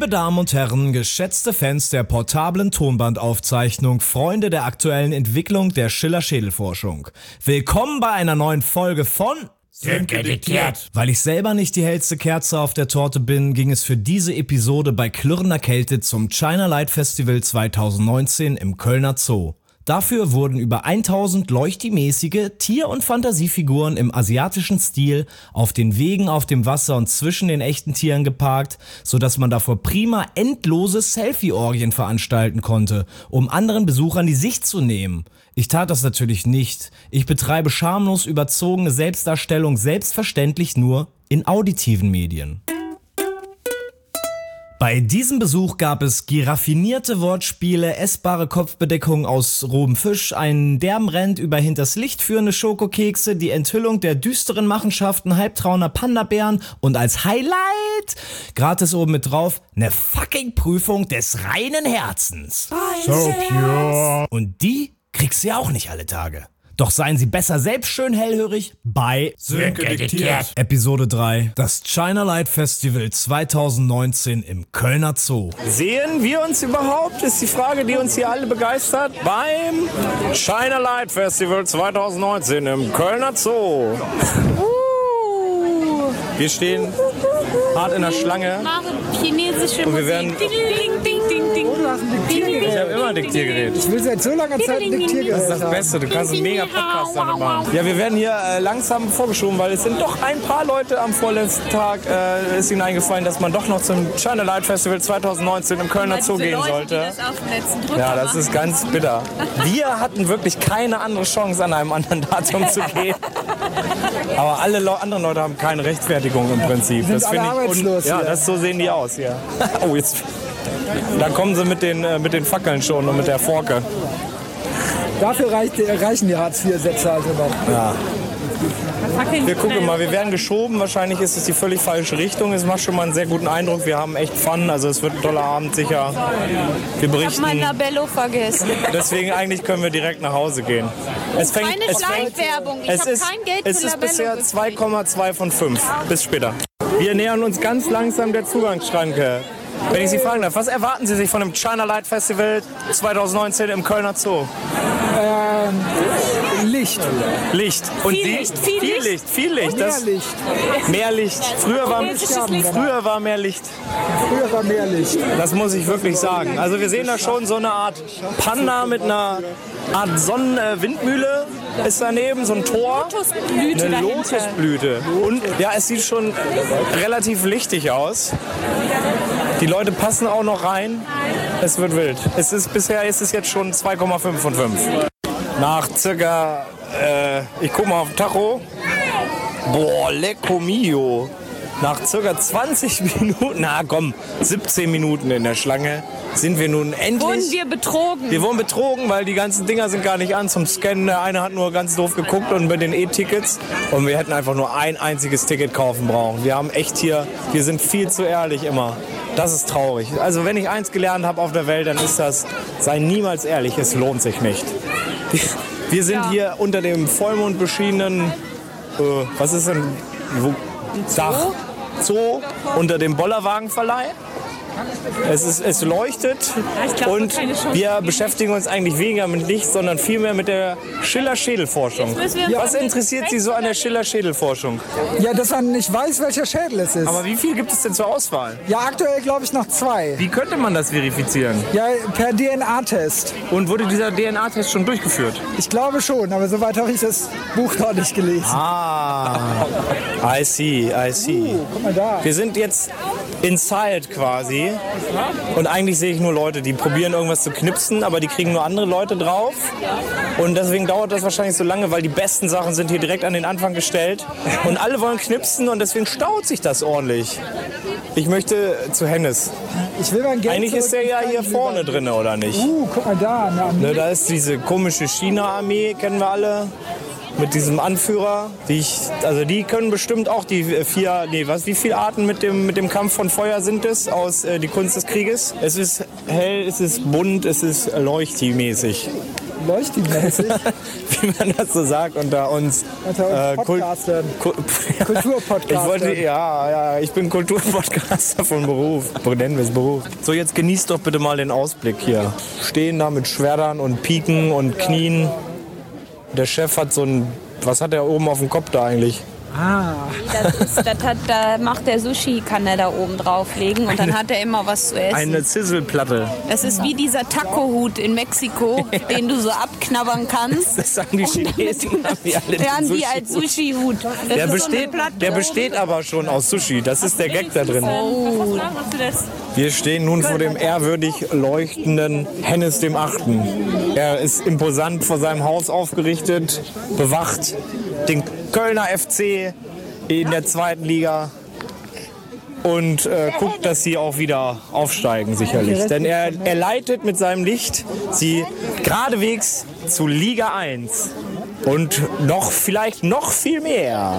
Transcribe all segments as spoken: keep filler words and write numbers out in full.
Liebe Damen und Herren, geschätzte Fans der portablen Tonbandaufzeichnung, Freunde der aktuellen Entwicklung der Schiller-Schädelforschung. Willkommen bei einer neuen Folge von Sönke diktiert. Weil ich selber nicht die hellste Kerze auf der Torte bin, ging es für diese Episode bei klirrender Kälte zum China Light Festival zwanzig neunzehn im Kölner Zoo. Dafür wurden über tausend leuchtimäßige Tier- und Fantasiefiguren im asiatischen Stil auf den Wegen auf dem Wasser und zwischen den echten Tieren geparkt, sodass man davor prima endlose Selfie-Orgien veranstalten konnte, um anderen Besuchern die Sicht zu nehmen. Ich tat das natürlich nicht. Ich betreibe schamlos überzogene Selbstdarstellung selbstverständlich nur in auditiven Medien. Bei diesem Besuch gab es giraffinierte Wortspiele, essbare Kopfbedeckungen aus rohem Fisch, einen derben Rent über hinters Licht führende Schokokekse, die Enthüllung der düsteren Machenschaften halbtrauner Panda-Bären und als Highlight, gratis oben mit drauf, ne fucking Prüfung des reinen Herzens. So pure. Und die kriegst du ja auch nicht alle Tage. Doch seien Sie besser selbst schön hellhörig bei Sönke diktiert. Episode drei, das China Light Festival zwanzig neunzehn im Kölner Zoo. Sehen wir uns überhaupt, ist die Frage, die uns hier alle begeistert, beim China Light Festival zwanzig neunzehn im Kölner Zoo. Wir stehen hart in der Schlange. Machen chinesische Und wir werden- Musik. Ding, ding, ding, ding. Du hast ein Diktiergerät. Ich habe immer ein Diktiergerät. Ich will seit so langer Zeit ein Diktiergerät Das ist das haben. Beste, du kannst einen mega Podcast damit machen. Ja, wir werden hier äh, langsam vorgeschoben, weil es sind doch ein paar Leute am vorletzten Tag, äh, ist ihnen eingefallen, dass man doch noch zum China Light Festival zwanzig neunzehn im Kölner Zoo gehen sollte. Das auf den letzten Drücker Ja, das machen. ist ganz bitter. Wir hatten wirklich keine andere Chance, an einem anderen Datum zu gehen. Aber alle Le- anderen Leute haben keine Rechtfertigung im Prinzip. Sind Das alle finde ich arbeitslos Ja, hier. das so sehen die aus hier. Oh, jetzt. Da kommen sie mit den, äh, mit den Fackeln schon und mit der Forke. Dafür reicht, reichen die Hartz vier Sätze also noch. Wir gucken mal, wir werden geschoben. Wahrscheinlich ist es die völlig falsche Richtung. Es macht schon mal einen sehr guten Eindruck. Wir haben echt Fun. Also es wird ein toller Abend sicher. Wir Ich hab berichten. mein Labello vergessen. Deswegen eigentlich können wir direkt nach Hause gehen. Es fängt, Keine es fängt, Schleichwerbung. Ich es habe ist, kein Geld es für ist Labello bisher gekriegt. zwei Komma zwei von fünf. Bis später. Wir nähern uns ganz langsam der Zugangsschranke. Wenn ich Sie fragen darf, was erwarten Sie sich von dem China Light Festival zwanzig neunzehn im Kölner Zoo? Licht. Licht. Und Viel Sie? Licht, viel viel Licht. Licht, viel Licht. Mehr Das, Licht. mehr Licht. Früher war, Chinesisches Licht. früher war mehr Licht. Früher war mehr Licht. Das muss ich wirklich sagen. Also wir sehen da schon so eine Art Panda mit einer Art Sonnenwindmühle ist daneben, so ein Tor. Lotusblüte Eine dahinter. Lotusblüte. Und ja, es sieht schon relativ lichtig aus. Die Leute passen auch noch rein. Es wird wild. Es ist, bisher ist es jetzt schon zwei Komma fünf von fünf. Nach circa, äh, ich guck mal auf den Tacho. Boah, lecco mio. Nach circa zwanzig Minuten, na komm, siebzehn Minuten in der Schlange sind wir nun endlich... Wurden wir betrogen? Wir wurden betrogen, weil die ganzen Dinger sind gar nicht an zum Scannen. Der eine hat nur ganz doof geguckt und mit den E-Tickets. Und wir hätten einfach nur ein einziges Ticket kaufen brauchen. Wir haben echt hier, wir sind viel zu ehrlich immer. Das ist traurig. Also wenn ich eins gelernt habe auf der Welt, dann ist das, sei niemals ehrlich, es lohnt sich nicht. Wir sind Ja. hier unter dem Vollmond beschienenen, äh, was ist denn, wo, Dach, Zoo, unter dem Bollerwagenverleih. Es, ist, es leuchtet ich glaub, und keine Chance wir gegen beschäftigen uns eigentlich weniger mit Licht, sondern vielmehr mit der Schiller-Schädelforschung. müssen wir uns Was an den interessiert Sie so an der Schiller-Schädelforschung? Ja, dass man nicht weiß, welcher Schädel es ist. Aber wie viel gibt es denn zur Auswahl? Ja, aktuell glaube ich noch zwei. Wie könnte man das verifizieren? Ja, per D N A-Test. Und wurde dieser D N A-Test schon durchgeführt? Ich glaube schon, aber soweit habe ich das Buch noch nicht gelesen. Ah, I see, I see. Guck mal da. Wir sind jetzt inside quasi und eigentlich sehe ich nur Leute, die probieren irgendwas zu knipsen, aber die kriegen nur andere Leute drauf und deswegen dauert das wahrscheinlich so lange, weil die besten Sachen sind hier direkt an den Anfang gestellt und alle wollen knipsen und deswegen staut sich das ordentlich. Ich möchte zu Hennes. Ich will mein Geld Eigentlich ist der ja zurück- hier vorne drin, oder nicht? Uh, guck mal da. Na, Ne, da ist diese komische China-Armee, kennen wir alle. Mit diesem Anführer, die ich, also die können bestimmt auch die vier, nee, was, wie viele Arten mit dem, mit dem Kampf von Feuer sind es aus äh, Die Kunst des Krieges? Es ist hell, es ist bunt, es ist leuchti-mäßig. Leuchti-mäßig. Wie man das so sagt unter uns. Unter Äh, uns Kult- Podcastern. Ku- Kulturpodcaster. Ich wollte, ja, ja, ich bin Kulturpodcaster von Beruf. Nennen wir es Beruf. So, jetzt genießt doch bitte mal den Ausblick hier. Stehen da mit Schwertern und Piken und Knien. Der Chef hat so ein, was hat er oben auf dem Kopf da eigentlich? Das ist, das hat, da macht der Sushi, kann er da oben drauflegen und dann hat er immer was zu essen. Eine Sizzleplatte. Das ist wie dieser Taco-Hut in Mexiko, den du so abknabbern kannst. Das sagen die Chinesen. Haben die alle Der haben den die als Sushi-Hut. Das Der ist so besteht, eine Platte. der besteht aber schon aus Sushi. Das ist der Gag da drin. Oh. Wir stehen nun vor dem ehrwürdig leuchtenden Hennes dem Achten. Er ist imposant vor seinem Haus aufgerichtet, bewacht den Kölner F C in der zweiten Liga und äh, guckt, dass sie auch wieder aufsteigen sicherlich. Denn er, er leitet mit seinem Licht sie geradewegs zu Liga eins und noch vielleicht noch viel mehr.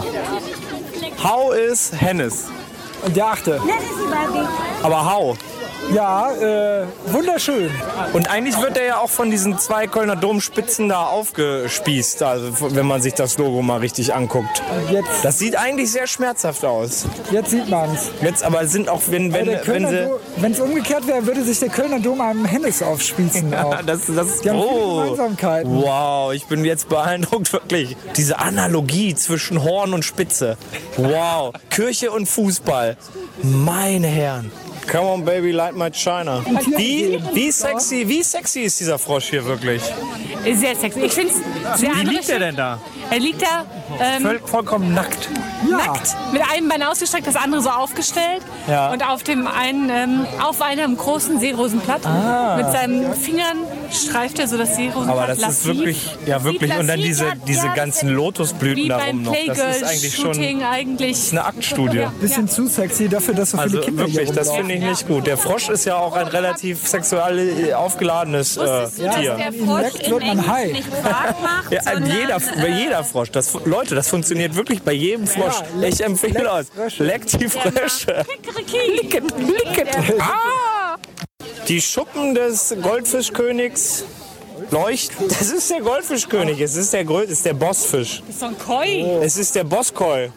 How is Hennes? Und der achte. Aber how? Ja, äh, wunderschön. Und eigentlich wird er ja auch von diesen zwei Kölner Domspitzen da aufgespießt, also wenn man sich das Logo mal richtig anguckt. Jetzt, Das sieht eigentlich sehr schmerzhaft aus. jetzt sieht man's. Jetzt aber sind auch, wenn, wenn, wenn sie... Wenn es umgekehrt wäre, würde sich der Kölner Dom einem Hennes aufspießen. Auch. Das, das, Die haben viele oh, Gemeinsamkeiten. wow, ich bin jetzt beeindruckt, wirklich. Diese Analogie zwischen Horn und Spitze. Wow, Kirche und Fußball. Meine Herren. Come on, baby, light my China. Wie, wie sexy, wie sexy ist dieser Frosch hier wirklich? Sehr sexy. Ich finde es sehr Wie liegt er anrüchig. denn da? Er liegt da ähm, Voll, vollkommen nackt. Ja. nackt, mit einem Bein ausgestreckt, das andere so aufgestellt. Ja. Und auf dem einen, ähm, auf einem großen Seerosenblatt. Mit seinen Fingern streift er so das Seerosenblatt. Aber das ist lassiv. wirklich, ja wirklich. Sieht Und dann lassiv, diese, ja, diese ja, ganzen wie Lotusblüten beim darum noch. Das ist eigentlich schon Playgirl-Shooting eigentlich. eine Aktstudie. Bisschen zu sexy dafür, dass so viele Also Kinder wirklich, hier das rumlaufen. finde ich nicht gut. Der Frosch ist ja auch ein relativ sexuell äh, aufgeladenes äh, Wusstest du, dass Tier. der Ihn Frosch leckt, im wird man Englischen high. nicht Quark macht, Ja, sondern, jeder, bei jeder Frosch. Das, Leute, das funktioniert wirklich bei jedem Frosch. leck- Ich empfehle leck euch, Frösche. leckt die Frösche. Licket, licket. Ah! Die Schuppen des Goldfischkönigs leuchten. Das ist der Goldfischkönig. Es ist der, Grö- es ist der Bossfisch. Das ist so ein Koi. Es ist der Bosskoi.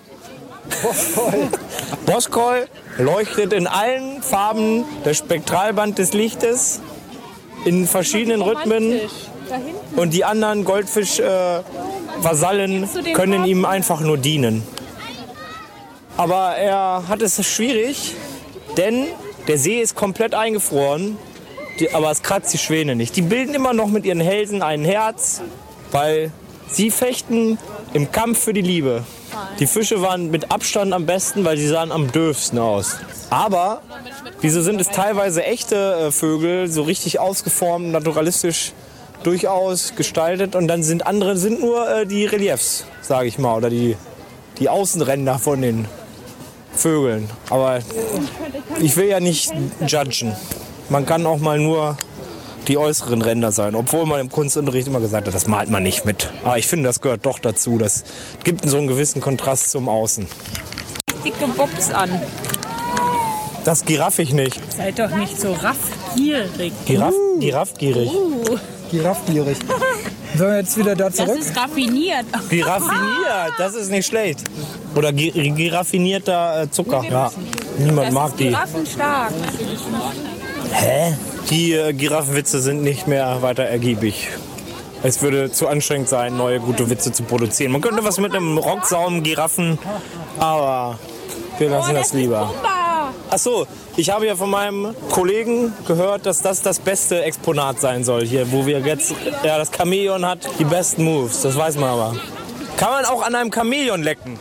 Bosskoi leuchtet in allen Farben das Spektralband des Lichtes in verschiedenen Rhythmen und die anderen Goldfisch-Vasallen äh, können ihm einfach nur dienen. Aber er hat es schwierig, denn der See ist komplett eingefroren, die, aber es kratzt die Schwäne nicht. Die bilden immer noch mit ihren Hälsen ein Herz, weil sie fechten im Kampf für die Liebe. Die Fische waren mit Abstand am besten, weil sie sahen am dürfsten aus. Aber wieso sind es teilweise echte äh, Vögel, so richtig ausgeformt, naturalistisch durchaus gestaltet, und dann sind andere sind nur äh, die Reliefs, sage ich mal, oder die, die Außenränder von den Vögeln. Aber ich will ja nicht judgen. Man kann auch mal nur die äußeren Ränder sein, obwohl man im Kunstunterricht immer gesagt hat, das malt man nicht mit. Aber ich finde, das gehört doch dazu. Das gibt so einen gewissen Kontrast zum Außen. dicke Bobs an. Das giraff ich nicht. Seid doch nicht so raffgierig. Giraff, giraffgierig. Giraffgierig. Sollen wir jetzt wieder da Das zurück? ist raffiniert. Giraffiniert, das ist nicht schlecht. Oder gi- giraffinierter äh, Zucker. Ja, niemand Das mag ist die. giraffenstark. Hä? Die äh, Giraffenwitze sind nicht mehr weiter ergiebig. Es würde zu anstrengend sein, neue gute Witze zu produzieren. Man könnte was mit einem Rocksaum, Giraffen, aber wir lassen das lieber. Ach so, ich habe ja von meinem Kollegen gehört, dass das das beste Exponat sein soll hier, wo wir jetzt, ja, das Chamäleon hat die besten Moves, das weiß man aber. Kann man auch an einem Chamäleon lecken?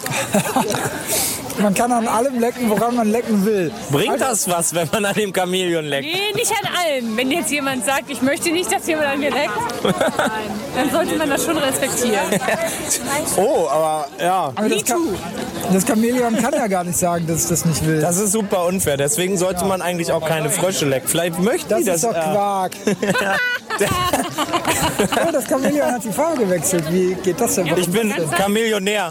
Man kann an allem lecken, woran man lecken will. Bringt das was, wenn man an dem Chamäleon leckt? Nee, nicht an allem. Wenn jetzt jemand sagt, ich möchte nicht, dass jemand an mir leckt, dann sollte man das schon respektieren. Oh, aber ja, Aber das, Ka das Chamäleon kann ja gar nicht sagen, dass es das nicht will. das ist super unfair. Deswegen sollte man eigentlich auch keine Frösche lecken. Vielleicht möchten Das die das. ist doch äh, Quark. Oh, das Chamäleon hat die Farbe gewechselt. Wie geht das denn? Ich bin Chamäleonär.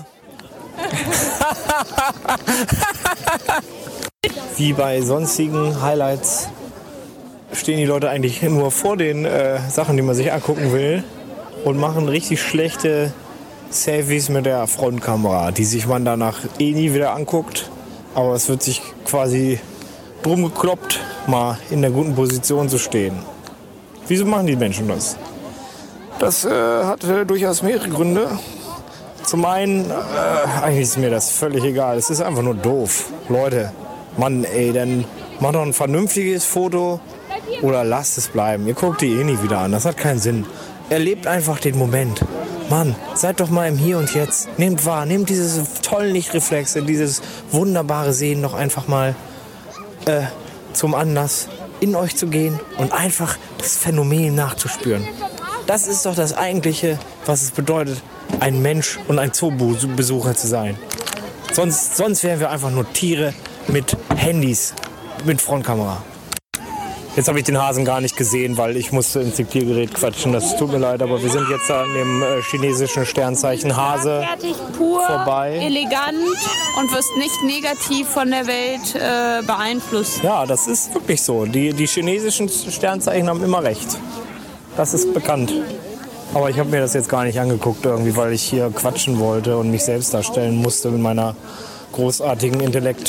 Wie bei sonstigen Highlights stehen die Leute eigentlich nur vor den äh, Sachen, die man sich angucken will und machen richtig schlechte Selfies mit der Frontkamera, die sich man danach eh nie wieder anguckt. Aber es wird sich quasi drum gekloppt, mal in der guten Position zu stehen. Wieso machen die Menschen das? Das äh, hat äh, durchaus mehrere Gründe. Zum einen, äh, eigentlich ist mir das völlig egal. Es ist einfach nur doof. Leute, Mann, ey, dann mach doch ein vernünftiges Foto oder lasst es bleiben. Ihr guckt die eh nie wieder an. Das hat keinen Sinn. Erlebt einfach den Moment. Mann, seid doch mal im Hier und Jetzt. Nehmt wahr, nehmt diese tollen Lichtreflexe, dieses wunderbare Sehen noch einfach mal äh, zum Anlass, in euch zu gehen und einfach das Phänomen nachzuspüren. Das ist doch das Eigentliche, was es bedeutet, ein Mensch und ein Zoobesucher zu sein. Sonst, sonst wären wir einfach nur Tiere mit Handys, mit Frontkamera. Jetzt habe ich den Hasen gar nicht gesehen, weil ich musste ins Diktiergerät quatschen. Das tut mir leid, aber wir sind jetzt an dem äh, chinesischen Sternzeichen Hase Fertig, pur, vorbei. elegant und wirst nicht negativ von der Welt äh, beeinflusst. Ja, das ist wirklich so. Die, die chinesischen Sternzeichen haben immer recht. Das ist bekannt. Aber ich habe mir das jetzt gar nicht angeguckt irgendwie, weil ich hier quatschen wollte und mich selbst darstellen musste mit meiner großartigen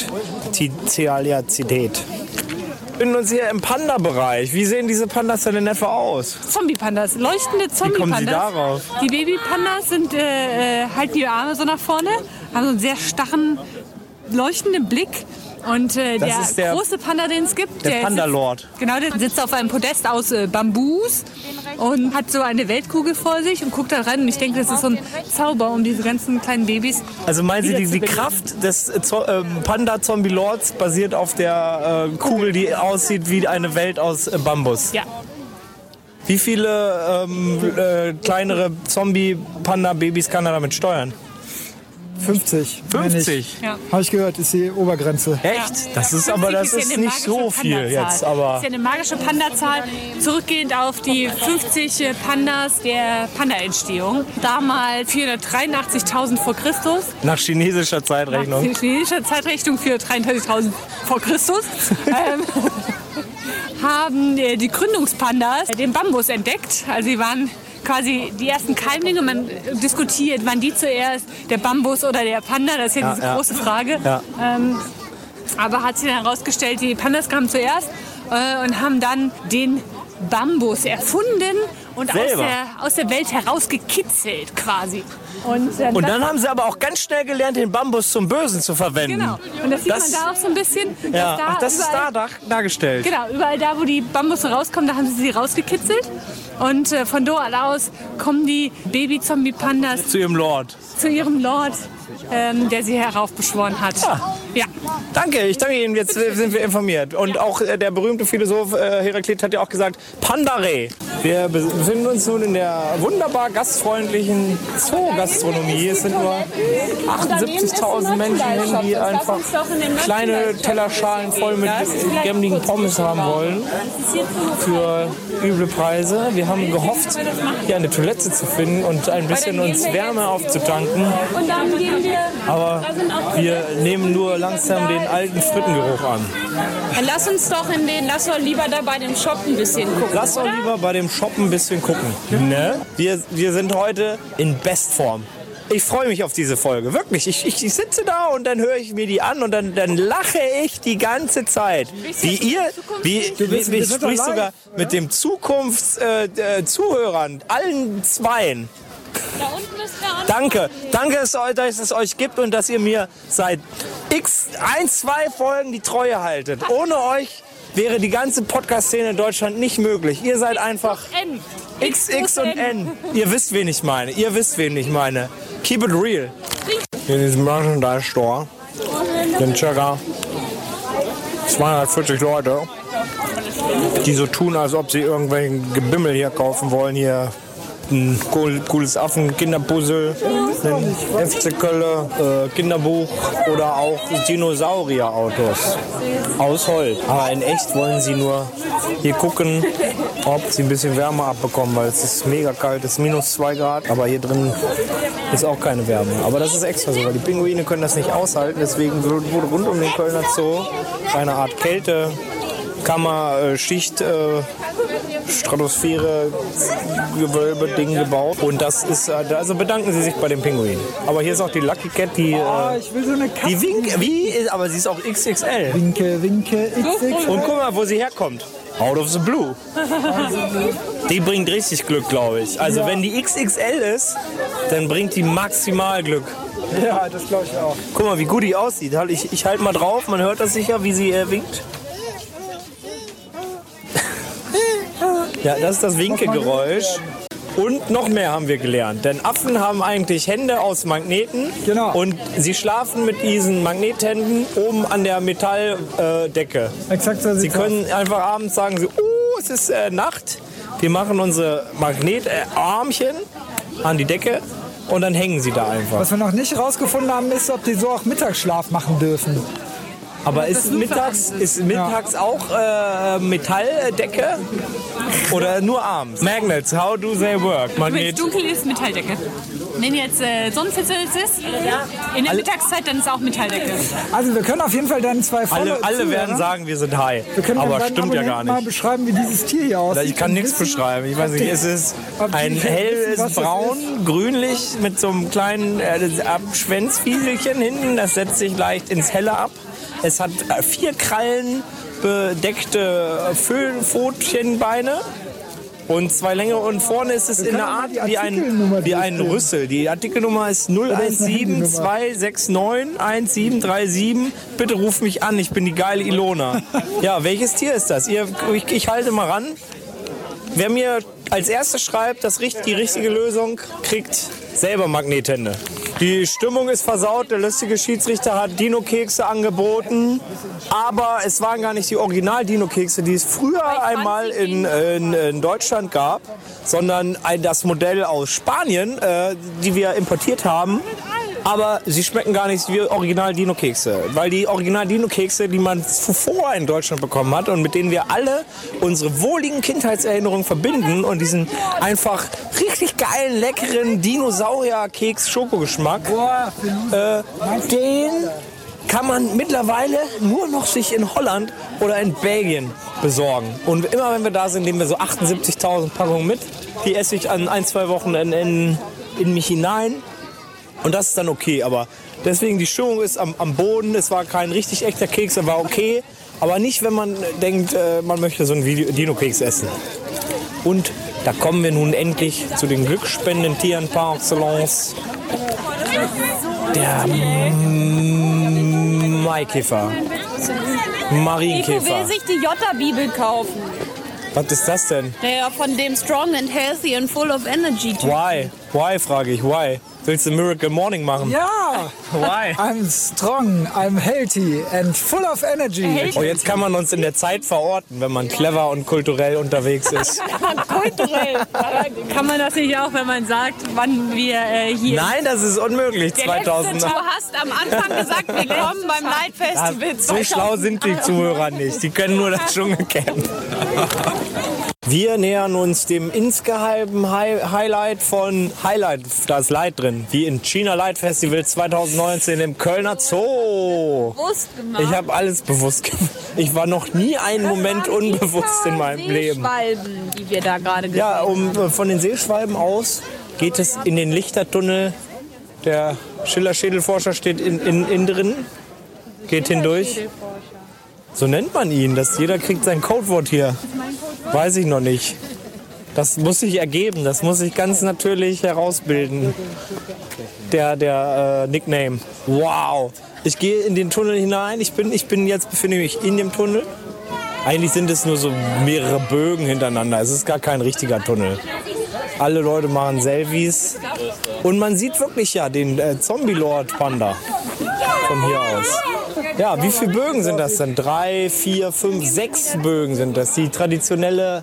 Intellektualität. Wir befinden uns hier im Panda-Bereich. Wie sehen diese Pandas denn in etwa aus? Zombie-Pandas, leuchtende Zombie-Pandas. Wie kommen Sie darauf? Die Baby-Pandas sind, äh, halten die Arme so nach vorne, haben so einen sehr starren, leuchtenden Blick. Und äh, der, der große Panda, den es gibt, der der Panda-Lord. Sitzt, genau, der sitzt auf einem Podest aus äh, Bambus und hat so eine Weltkugel vor sich und guckt da rein. Und ich denke, das ist so ein Zauber, um diese ganzen kleinen Babys. Also meinen Sie, die, die wiederzubeleben. Kraft des äh, äh, Panda-Zombie-Lords basiert auf der äh, Kugel, die aussieht wie eine Welt aus äh, Bambus? Ja. Wie viele ähm, äh, kleinere Zombie-Panda-Babys kann er damit steuern? fünfzig. fünfzig? Ja. Habe ich gehört, ist die Obergrenze. Echt? Das ist aber das ja ist eine nicht magische so viel Panda-Zahl. jetzt, aber Das ist ja eine magische Panda-Zahl, zurückgehend auf die fünfzig Pandas der Panda-Entstehung. Damals vierhundertdreiundachtzigtausend vor Christus. nach chinesischer Zeitrechnung. Nach chinesischer Zeitrechnung vierhundertdreiundachtzigtausend vor Christus. ähm, haben äh, die Gründungspandas den Bambus entdeckt. Also sie waren quasi die ersten Keimlinge. Man diskutiert, wann die zuerst, der Bambus oder der Panda. Das ist ja, Ja, diese ja. große Frage. Ja. Ähm, aber hat sich dann herausgestellt, die Pandas kamen zuerst äh, und haben dann den Bambus erfunden und aus Selber? der, aus der Welt herausgekitzelt quasi. Und, äh, Und das- dann haben sie aber auch ganz schnell gelernt, den Bambus zum Bösen zu verwenden. Genau. Und das sieht Das- man da auch so ein bisschen. dass Ja, da ach, das ist da überall- dar- dargestellt. Genau, überall da, wo die Bambusse rauskommen, da haben sie sie rausgekitzelt. Und äh, von dort aus kommen die Baby-Zombie-Pandas Zu ihrem Lord. zu ihrem Lord, ähm, der sie heraufbeschworen hat. Ja. Ja. Danke, ich danke Ihnen, jetzt äh, sind wir informiert. Und auch äh, der berühmte Philosoph äh, Heraklit hat ja auch gesagt, Pandare. Wir befinden uns nun in der wunderbar gastfreundlichen Zoo-Gastronomie. Es sind nur achtundsiebzigtausend Menschen, die einfach kleine Tellerschalen voll mit gämmigen Pommes haben wollen. Für üble Preise. Wir haben gehofft, hier eine Toilette zu finden und ein bisschen uns Wärme aufzutanken. Und dann gehen wir. Aber wir nehmen nur langsam den alten Frittengeruch an. Dann lass uns doch in den, lass doch lieber da bei dem Shop ein bisschen gucken. Lass doch lieber bei dem Shop ein bisschen gucken. Ne? Wir, wir sind heute in Bestform. Ich freue mich auf diese Folge, wirklich. Ich, ich, ich sitze da und dann höre ich mir die an und dann, dann lache ich die ganze Zeit. Wie ihr, wie, wie, bist- wie wir ich sind doch sprich live, sogar mit dem Zukunftszuhörern, äh, äh, Zuhörern, allen Zweien. Da unten ist der Danke, danke, dass es- dass es euch gibt und dass ihr mir seit x, ein, zwei Folgen die Treue haltet. Ohne euch wäre die ganze Podcast-Szene in Deutschland nicht möglich. Ihr seid einfach N. X, X und N. Ihr wisst, wen ich meine. Ihr wisst, wen ich meine. Keep it real. In diesem Merchandise Store sind ca. zweihundertvierzig Leute, die so tun, als ob sie irgendwelchen Gebimmel hier kaufen wollen. Hier ein cool- cooles Affen-Kinderpuzzle, ein F C Kölle, äh, Kinderbuch oder auch Dinosaurierautos aus Holz. Aber in echt wollen sie nur hier gucken, ob sie ein bisschen Wärme abbekommen, weil es ist mega kalt, es ist minus zwei Grad, aber hier drin ist auch keine Wärme. Aber das ist extra so, weil die Pinguine können das nicht aushalten, deswegen wurde rund um den Kölner Zoo eine Art Kälte Kammer, äh, Schicht, äh, Stratosphäre, Gewölbe, Ding gebaut. Und das ist, äh, also bedanken Sie sich bei den Pinguinen. Aber hier ist auch die Lucky Cat, die, äh, Oh, ich will so eine Katze. die winkt, wie, ist, aber sie ist auch X X L. Winke, winke, X X L. Und guck mal, wo sie herkommt. Out of the blue. Die bringt richtig Glück, glaube ich. Also wenn die X X L ist, dann bringt die maximal Glück. Ja, das glaube ich auch. Guck mal, wie gut die aussieht. Ich, ich halte mal drauf, man hört das sicher, wie sie äh, winkt. Ja, das ist das Winkegeräusch. Und noch mehr haben wir gelernt. Denn Affen haben eigentlich Hände aus Magneten. Genau. Und sie schlafen mit diesen Magnethänden oben an der Metalldecke. Exakt so Sie sieht's können einfach abends sagen, so, oh, es ist äh, Nacht. Wir machen unsere Magnetarmchen an die Decke und dann hängen sie da einfach. Was wir noch nicht rausgefunden haben, ist, ob die so auch Mittagsschlaf machen dürfen. Aber ist mittags, ist mittags auch äh, Metalldecke oder nur abends? Magnets, how do they work? Wenn es Magnet. dunkel ist, Metalldecke. Wenn jetzt äh, Sonnenfinster ist, in der Mittagszeit, dann ist auch Metalldecke. Also wir können auf jeden Fall dann zwei volle Alle, alle Zuhörer- werden sagen, wir sind high. wir können Aber den beiden stimmt ja gar Abonnenten mal nicht. beschreiben, wie dieses Tier hier aussieht. Ich kann und nichts wissen, beschreiben. Ich weiß nicht, es ist ob die ein wissen, helles was das Braun, grünlich mit so einem kleinen äh, Schwänzfieselchen hinten. Das setzt sich leicht ins Helle ab. Es hat äh, vier Krallen bedeckte Pfötchenbeine und zwei längere. Und vorne ist es in der Art wie ein, Artikelnummer wie ein durchgehen? Rüssel. Die Artikelnummer ist null eins sieben zwei sechs neun eins sieben drei sieben. Bitte ruf mich an, ich bin die geile Ilona. Ja, welches Tier ist das? Ihr, ich, ich halte mal ran. Wer mir als erstes schreibt, das, richt- die richtige Lösung, kriegt selber Magnethände. Die Stimmung ist versaut, der lustige Schiedsrichter hat Dino-Kekse angeboten, aber es waren gar nicht die Original-Dino-Kekse, die es früher einmal in, in, in Deutschland gab, sondern ein, das Modell aus Spanien, äh, die wir importiert haben. Aber sie schmecken gar nicht wie Original-Dino-Kekse. Weil die Original-Dino-Kekse, die man zuvor in Deutschland bekommen hat und mit denen wir alle unsere wohligen Kindheitserinnerungen verbinden und diesen einfach richtig geilen, leckeren Dinosaurier-Keks-Schokogeschmack, äh, den kann man mittlerweile nur noch sich in Holland oder in Belgien besorgen. Und immer wenn wir da sind, nehmen wir so achtundsiebzigtausend Packungen mit. Die esse ich an ein, zwei Wochen in, in, in mich hinein. Und das ist dann okay, aber deswegen die Stimmung ist am, am Boden. Es war kein richtig echter Keks, er war okay. Aber nicht, wenn man denkt, äh, man möchte so einen Video- Dino-Keks essen. Und da kommen wir nun endlich zu den glücksspendenden Tieren par excellence. Der mm, Maikäfer. Nico Marienkäfer. will sich die Jota-Bibel kaufen. Was ist das denn? Der von dem Strong and Healthy and Full of Energy Typ. Why? Why, frage ich. Why? Willst du Miracle Morning machen? Ja! Why? I'm strong, I'm healthy and full of energy. Oh, jetzt kann man uns in der Zeit verorten, wenn man clever und kulturell unterwegs ist. Kulturell. Kann man das nicht auch, wenn man sagt, wann wir äh, hier... Nein, das ist unmöglich. zweitausend. Du hast am Anfang gesagt, willkommen beim Light Festival So schlau sind die Zuhörer nicht. Die können nur das Dschungelcamp. Wir nähern uns dem insgeheimen Hi- Highlight von Highlight, da ist Light drin, wie in China Light Festival zwanzig neunzehn im Kölner Zoo. bewusst gemacht. Ich habe alles bewusst gemacht. Ich war noch nie einen Moment unbewusst in meinem Leben. Seeschwalben, die wir da gerade gesehen Ja, haben. um, äh, von den Seeschwalben aus geht es in den Lichtertunnel. Der Schiller-Schädelforscher steht in, in, in drin, geht hindurch. So nennt man ihn. Das, jeder kriegt sein Codewort hier. Weiß ich noch nicht. Das muss sich ergeben. Das muss sich ganz natürlich herausbilden. Der, der äh, Nickname. Wow. Ich gehe in den Tunnel hinein. Ich bin, ich bin jetzt befinde mich in dem Tunnel. Eigentlich sind es nur so mehrere Bögen hintereinander. Es ist gar kein richtiger Tunnel. Alle Leute machen Selfies. Und man sieht wirklich ja den äh, Zombie-Lord-Panda von hier aus. Ja, wie viele Bögen sind das denn? Drei, vier, fünf, sechs Bögen sind das. Die traditionelle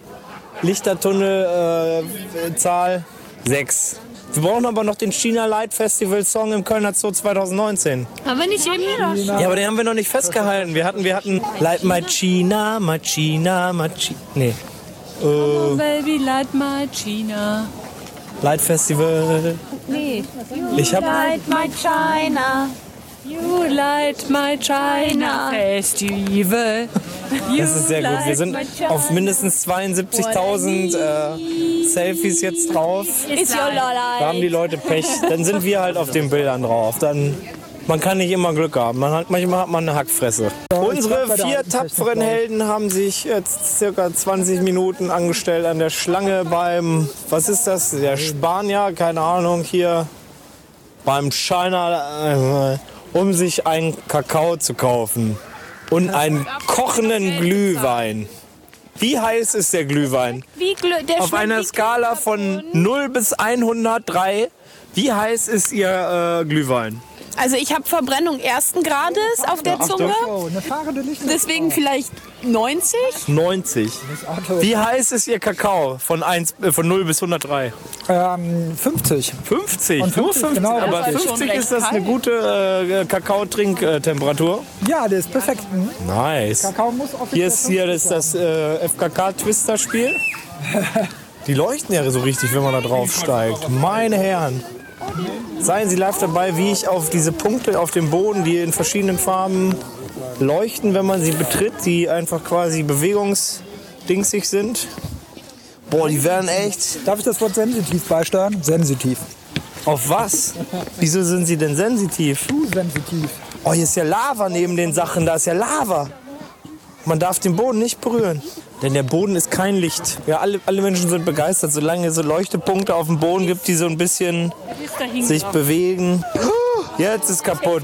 Lichtertunnel-Zahl sechs. Wir brauchen aber noch den China Light Festival Song im Kölner Zoo zwanzig neunzehn. Haben wir nicht eben Ja, aber den haben wir noch nicht festgehalten. Wir hatten, wir hatten Light My China, My China, My China. Nee. Oh, Baby, light my China. Light Festival. Nee. Ich hab. Light my China. You light my China China. Festival. Das ist sehr gut. Wir sind auf mindestens zweiundsiebzigtausend äh, Selfies jetzt drauf. Is your life. Da haben die Leute Pech. Dann sind wir halt auf den Bildern drauf. Dann, man kann nicht immer Glück haben. Man hat, manchmal hat man eine Hackfresse. Unsere vier tapferen Helden haben sich jetzt circa zwanzig Minuten angestellt an der Schlange beim, was ist das, der Spanier, keine Ahnung, hier beim China, äh, um sich einen Kakao zu kaufen und einen kochenden Glühwein. Wie heiß ist der Glühwein? Wie glü der Auf einer Skala von null bis hundertdrei, wie heiß ist Ihr äh, Glühwein? Also ich habe Verbrennung ersten Grades auf der Zunge. Oh, eine fahrende Lichtjungfrau. Deswegen vielleicht neunzig. neunzig. Wie heiß ist Ihr Kakao von, eins, äh, von null bis hundertdrei? Ähm, fünfzig. fünfzig? Und Nur fünfzig, fünfzig? genau. Aber Das ist schon fünfzig recht ist das eine kalt. gute äh, Kakao-Trinktemperatur? Ja, der ist perfekt. Mhm. Nice. Kakao muss offiziell Hier ist hier das, fünfzig das äh, F K K-Twister-Spiel. Die leuchten ja so richtig, wenn man da drauf steigt. Meine Herren. Seien Sie live dabei, wie ich auf diese Punkte auf dem Boden, die in verschiedenen Farben leuchten, wenn man sie betritt, die einfach quasi bewegungsdingsig sind. Boah, die werden echt... sein. Darf ich das Wort sensitiv beisteuern? Sensitiv. Auf was? Wieso sind sie denn sensitiv? Du sensitiv. Oh, hier ist ja Lava neben den Sachen, da ist ja Lava. Man darf den Boden nicht berühren, denn der Boden ist kein Licht. Ja, alle, alle Menschen sind begeistert, solange es so Leuchtepunkte auf dem Boden gibt, die so ein bisschen sich bewegen. Jetzt ist kaputt.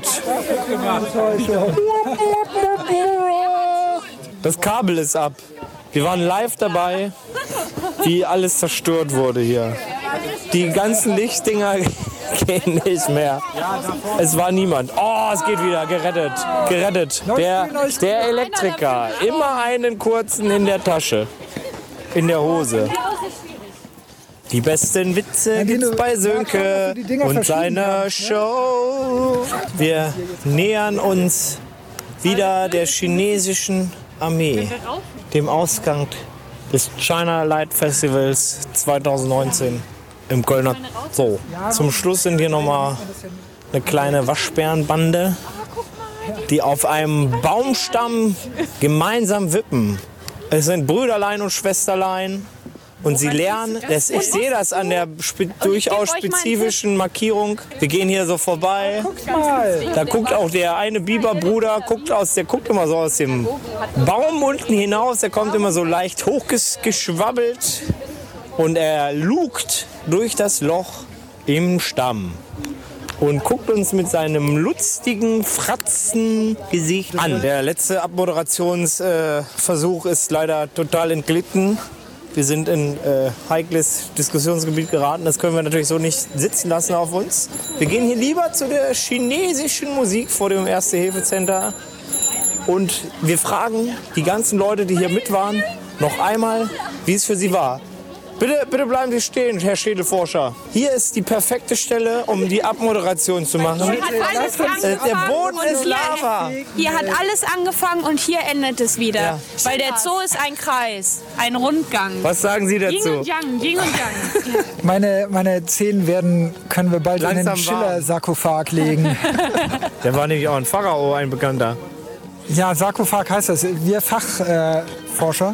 Das Kabel ist ab. Wir waren live dabei, wie alles zerstört wurde hier. Die ganzen Lichtdinger gehen nicht mehr. Es war niemand. Oh, es geht wieder. Gerettet. Gerettet. Der, der Elektriker. Immer einen kurzen in der Tasche. In der Hose. Die besten Witze gibt's bei Sönke und seiner Show. Wir nähern uns wieder der chinesischen Armee, dem Ausgang des China Light Festivals zwanzig neunzehn im Kölner Zoo. Zum Schluss sind hier nochmal eine kleine Waschbärenbande, die auf einem Baumstamm gemeinsam wippen. Es sind Brüderlein und Schwesterlein. Und sie lernen, das, ich sehe das an der spe durchaus spezifischen Markierung. Wir gehen hier so vorbei. Da guckt auch der eine Biberbruder, guckt aus, der guckt immer so aus dem Baum unten hinaus. Der kommt immer so leicht hochgeschwabbelt und er lugt durch das Loch im Stamm und guckt uns mit seinem lustigen Fratzengesicht an. Der letzte Abmoderationsversuch äh, ist leider total entglitten. Wir sind in äh, heikles Diskussionsgebiet geraten. Das können wir natürlich so nicht sitzen lassen auf uns. Wir gehen hier lieber zu der chinesischen Musik vor dem Erste-Hilfe-Center. Und wir fragen die ganzen Leute, die hier mit waren, noch einmal, wie es für sie war. Bitte, bitte bleiben Sie stehen, Herr Schädelforscher. Hier ist die perfekte Stelle, um die Abmoderation zu machen. Äh, der Boden ist Lava. Hier hat alles angefangen und hier endet es wieder. Ja. Weil der Zoo ist ein Kreis. Ein Rundgang. Was sagen Sie Yin dazu? und Yang, Yin und Yang. Meine, meine Zehen werden, können wir bald in den Langsam warm. Schiller-Sarkophag legen. Der war nämlich auch ein Pharao, ein Bekannter. Ja, Sarkophag heißt das. Wir Fachforscher. Äh, Forscher.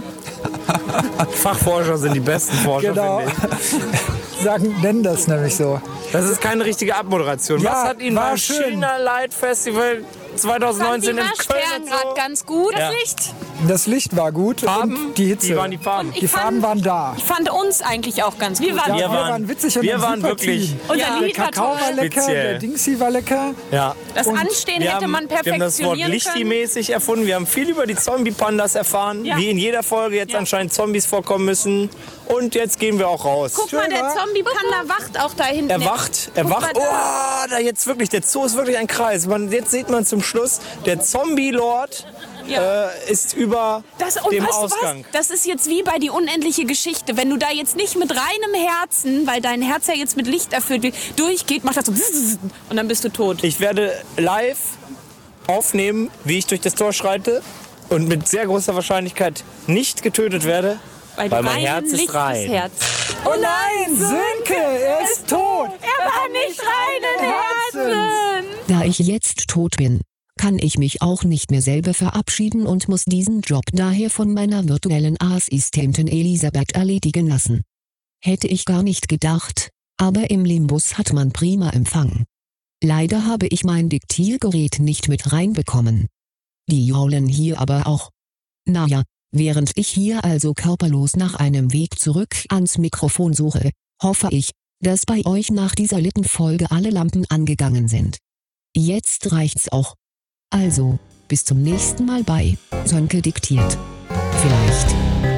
Fachforscher sind die besten Forscher, Genau. finde ich. Sagen, nennen das nämlich so. Das ist keine richtige Abmoderation. Ja, Was hat Ihnen war beim schön. China Light Festival zwanzig neunzehn Die im Waschbären Köln gerade so? ganz gut. Ja. Licht. Das Licht war gut Farben? und die Hitze. Wie waren die Farben? Die Farben waren da. Ich fand uns eigentlich auch ganz gut. Wir waren, Ja, Wir wir waren- waren witzig und wir ein waren super wirklich- Team. unser Ja. Der Lied war Kakao war toll. lecker, Speziell. der Dingsy war lecker. Ja. Das Und Anstehen Wir hätte haben, man wir haben das Wort perfektionieren können. Lichti-mäßig erfunden. Wir haben viel über die Zombie-Pandas erfahren, Ja. wie in jeder Folge jetzt anscheinend Zombies vorkommen müssen. Und jetzt gehen wir auch raus. Guck mal, der Schön, wa? Zombie-Panda wacht auch da hinten. Er wacht, er Guck wacht. mal Oh, da. da jetzt wirklich, der Zoo ist wirklich ein Kreis. Man, jetzt sieht man zum Schluss, der Zombie-Lord Ja. äh, ist über Das, und dem weißt du Ausgang. was? Das ist jetzt wie bei die unendliche Geschichte. Wenn du da jetzt nicht mit reinem Herzen, weil dein Herz ja jetzt mit Licht erfüllt wird, durchgeht, macht das so und dann bist du tot. Ich werde live aufnehmen, wie ich durch das Tor schreite und mit sehr großer Wahrscheinlichkeit nicht getötet werde, weil, du mein rein Herz Licht ist rein. Herz. Oh nein, Sönke, er ist tot. Er war nicht reinen Herzens. Da ich jetzt tot bin, kann ich mich auch nicht mehr selber verabschieden und muss diesen Job daher von meiner virtuellen Assistentin Elisabeth erledigen lassen. Hätte ich gar nicht gedacht, aber im Limbus hat man prima Empfang. Leider habe ich mein Diktiergerät nicht mit reinbekommen. Die jaulen hier aber auch. Naja, während ich hier also körperlos nach einem Weg zurück ans Mikrofon suche, hoffe ich, dass bei euch nach dieser Littenfolge alle Lampen angegangen sind. Jetzt reicht's auch. Also, bis zum nächsten Mal bei Sönke diktiert. Vielleicht.